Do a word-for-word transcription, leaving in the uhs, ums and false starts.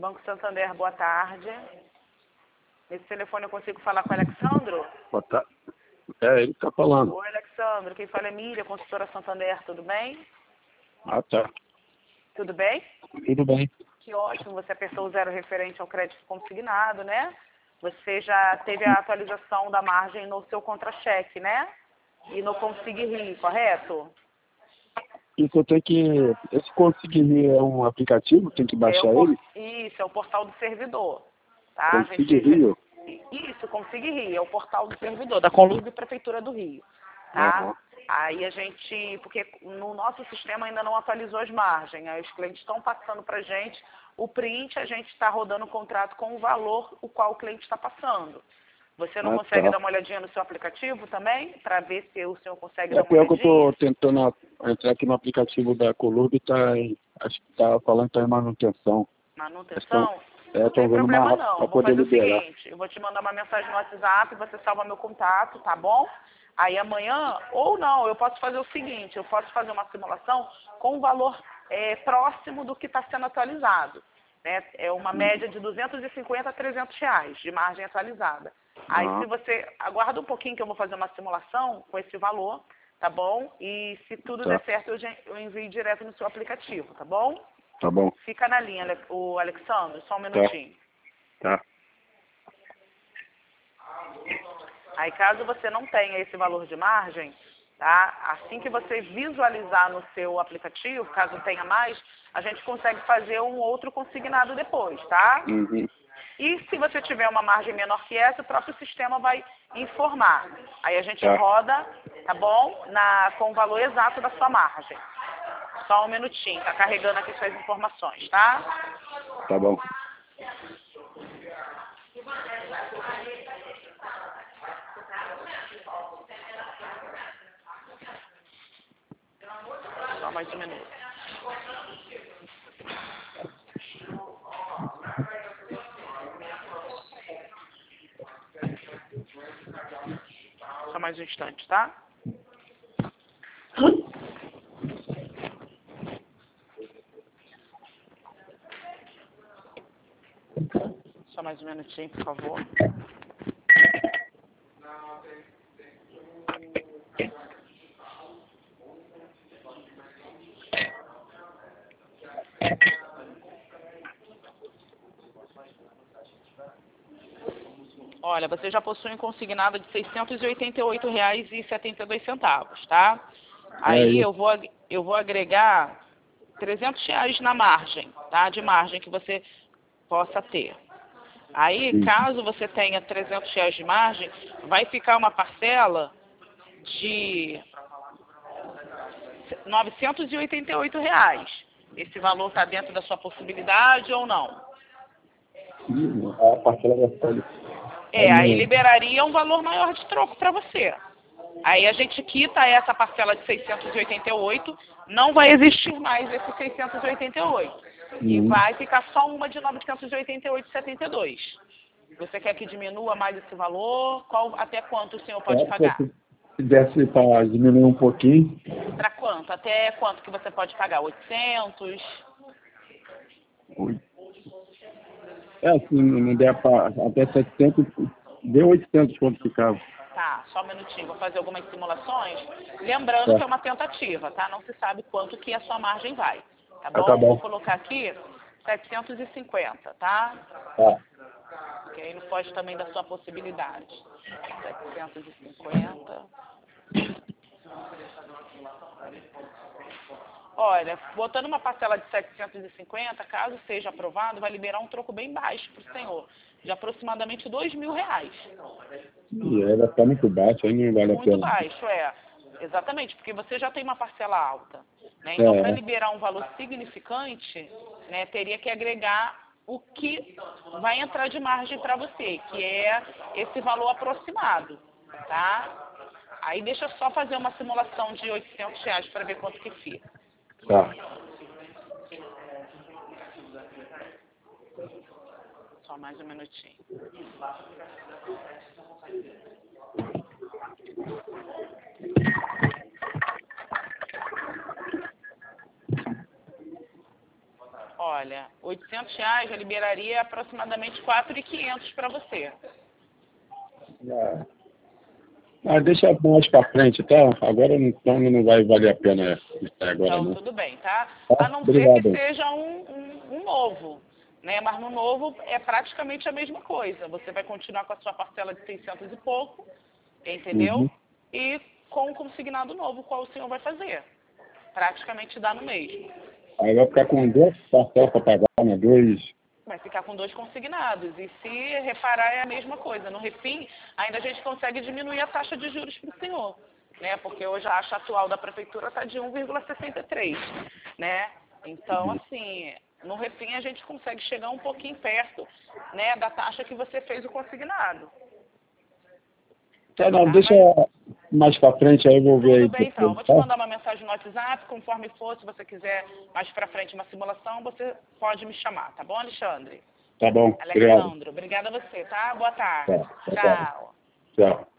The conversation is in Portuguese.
Banco Santander, boa tarde. Nesse telefone eu consigo falar com o Alexandro? Boa tarde. É, ele está falando. Oi, Alexandro. Quem fala é Miriam, consultora Santander, tudo bem? Ah, tá. Tudo bem? Tudo bem. Que ótimo, você apertou o zero referente ao crédito consignado, né? Você já teve a atualização da margem no seu contra-cheque, né? E no Consigue Rir, correto? Isso eu tenho que... Esse Conseguir é um aplicativo? Tem que É baixar o por- ele? Isso, é o portal do servidor. Tá? A gente- Conseguir? Isso, Consigue Rir, é o portal do servidor, da Conlube Prefeitura do Rio. Tá? Aham. Aí a gente, porque no nosso sistema ainda não atualizou as margens, aí os clientes estão passando para a gente o print, a gente está rodando o contrato com o valor o qual o cliente está passando. Você não Ah, consegue tá. dar uma olhadinha no seu aplicativo também, para ver se o senhor consegue É dar uma pior que eu olhadinha? estou tentando a- entrar aqui no aplicativo da Colurb e tá em... Acho que tá falando que tá em manutenção. Estão, Manutenção? é, Não tem estão vendo mais problema rápido não. para Eu vou poder fazer o liberar. seguinte, eu vou te mandar uma mensagem no WhatsApp, você salva meu contato, tá bom? Aí amanhã, ou não, eu posso fazer o seguinte, eu posso fazer uma simulação com um valor é, próximo do que está sendo atualizado. Né? É uma média de duzentos e cinquenta a trezentos reais de margem atualizada. Aí Ah, se você aguarda um pouquinho que eu vou fazer uma simulação com esse valor, tá bom? E se tudo der tá. certo, eu, já- eu envio direto no seu aplicativo, tá bom? Tá bom. Fica na linha, Ale- o Alexandre, só um Tá. minutinho. Tá. Aí caso você não tenha esse valor de margem, tá? Assim que você visualizar no seu aplicativo, caso tenha mais, a gente consegue fazer um outro consignado depois, tá? Uhum. E se você tiver uma margem menor que essa, o próprio sistema vai informar. Aí a gente Tá. roda, tá bom? Na, com o valor exato da sua margem. Só um minutinho, tá carregando aqui suas informações, tá? Tá bom. Só mais um minuto. Só mais um instante, tá? Só mais um minutinho, por favor. Olha, você já possui um consignado de seiscentos e oitenta e oito reais e setenta e dois centavos, tá? Aí É eu vou, ag- eu vou agregar trezentos reais na margem, tá? De margem que você possa ter. Aí, isso. caso você tenha trezentos reais de margem, vai ficar uma parcela de novecentos e oitenta e oito reais. Esse valor está dentro da sua possibilidade ou não? Ih, a parcela vai ficar ali. É, aí no- liberaria um valor maior de troco para você. Aí a gente quita essa parcela de seiscentos e oitenta e oito, não vai existir mais esse seiscentos e oitenta e oito. E Uhum. vai ficar só uma de novecentos e oitenta e oito vírgula setenta e dois. Você quer que diminua mais esse valor? Qual, até quanto o senhor pode É, pagar? se desse para diminuir um pouquinho. Para quanto? Até quanto que você pode pagar? oitocentos? Oi. É, se não der para até setecentos, dê oitocentos quanto ficava. Tá, só um minutinho, vou fazer algumas simulações. Lembrando que é Tá. uma tentativa, tá? Não se sabe quanto que a sua margem vai. Tá Ah, bom? tá bom. Vou colocar aqui setecentos e cinquenta, tá? Tá. Que aí não foge também da sua possibilidade. setecentos e cinquenta. Olha, botando uma parcela de setecentos e cinquenta, caso seja aprovado, vai liberar um troco bem baixo para o senhor, de aproximadamente dois mil reais. E aí vai ficar muito baixo, aí não vale a Muito pena. baixo, é. Exatamente, porque você já tem uma parcela alta. Né? Então, para É, liberar um valor significante, né, teria que agregar o que vai entrar de margem para você, que é esse valor aproximado. Tá? Aí deixa eu só fazer uma simulação de oitocentos reais para ver quanto que fica. tá. Só mais um minutinho. Olha, oitocentos reais já liberaria aproximadamente quatro mil e quinhentos para você. Ah, ah, deixa mais para frente, tá? Agora não, então não vai valer a pena isso agora, Então, não. tudo bem, tá? Tá? A não ser que Obrigado. seja um, um, um novo, né? Mas no novo é praticamente a mesma coisa. Você vai continuar com a sua parcela de seiscentos e pouco, entendeu? Uhum. E com o consignado novo, qual o senhor vai fazer? Praticamente dá no mesmo. Aí vai ficar com dois parcelas para pagar, né? Dois. Vai ficar com dois consignados. E se reparar, é a mesma coisa. No Refim, ainda a gente consegue diminuir a taxa de juros para o senhor, né? Porque hoje a taxa atual da prefeitura está de um vírgula sessenta e três, né? Então, assim, no Refim a gente consegue chegar um pouquinho perto, né, da taxa que você fez o consignado. Tá, não, Tá? deixa mais para frente aí, eu vou ver aí Tudo bem, então. Eu depois, vou te tá? mandar uma mensagem no WhatsApp, conforme for, se você quiser mais pra frente uma simulação, você pode me chamar, tá bom, Alexandre? Tá bom, obrigado. Alexandre, obrigada a você, tá? Boa tarde. Tá, tá, tá. Tchau. Tchau.